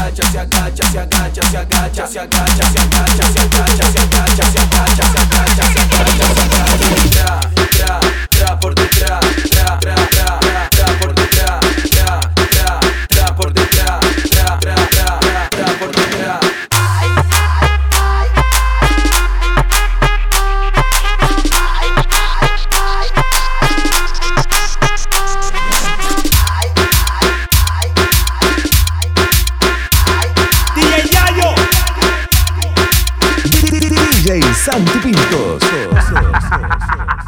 agacha, se agacha, se agacha, se agacha, se agacha, se agacha, se agacha, se agacha, se agacha, se agacha, se agacha, tra, tra por detrás, tra, tra, tra, tra por detrás, tra, tra, tra por detrás, tra, tra, tra, tra por detrás. DJ Santi Pintos.